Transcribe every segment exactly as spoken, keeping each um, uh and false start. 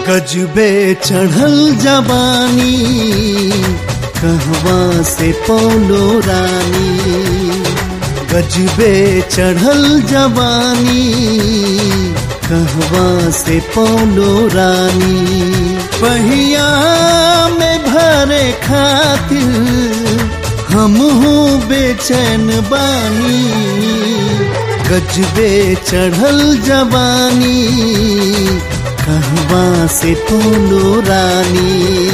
गजबे चढ़ल जवानी कहवा से पौलो रानी। गजबे चढ़ल जवानी कहवा से पौलो रानी। पहिया में भरे खातिर हमहू बेचैन बानी। गजबे चढ़ल जवानी कहवा से पौलो रानी।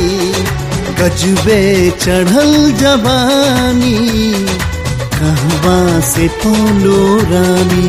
गजबे चढ़ल जवानी कहवा से पौलो रानी।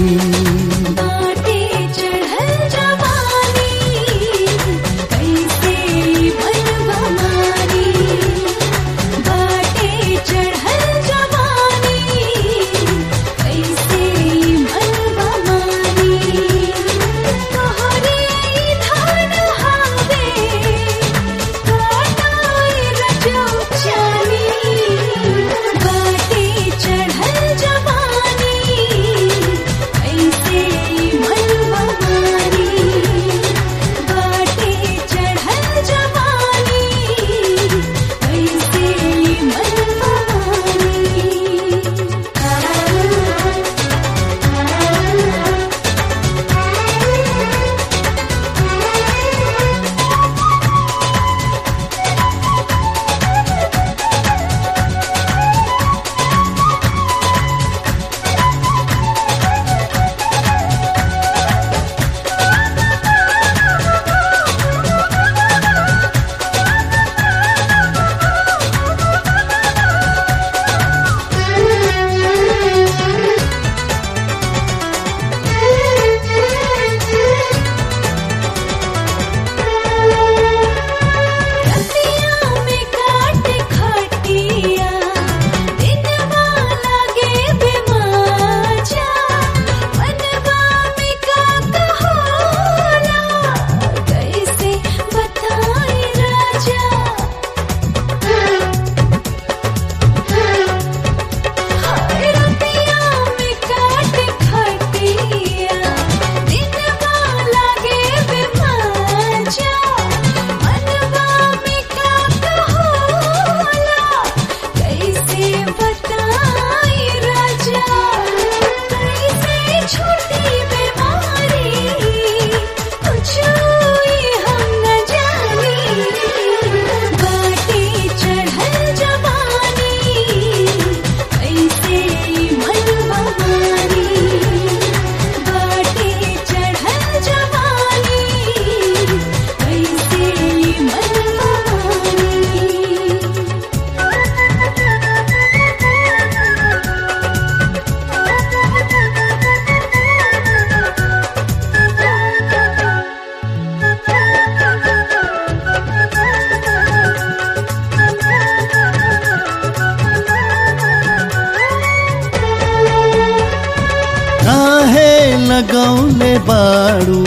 लगौले बाड़ू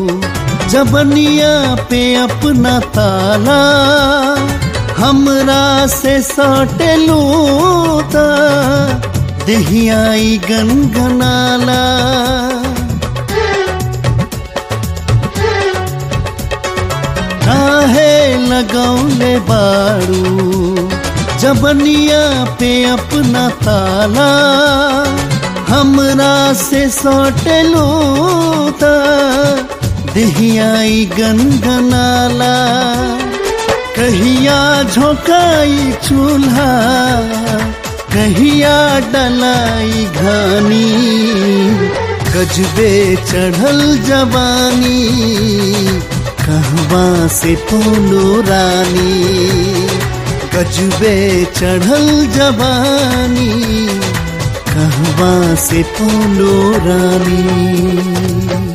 जबनिया पे अपना ताला। हमरा से सटेलू ता देहियाई गनगनाला। काहे लगौले बाड़ू जबनिया पे अपना ताला। हमरा से सटेलू ता देहियाई गनगनाला। कहिया झोंकाई चूल्हा कहिया डलाई घानी। गजबे चढ़ल जवानी कहवा से पौलो रानी। गजबे चढ़ल जवानी कहवा से पौलो रानी।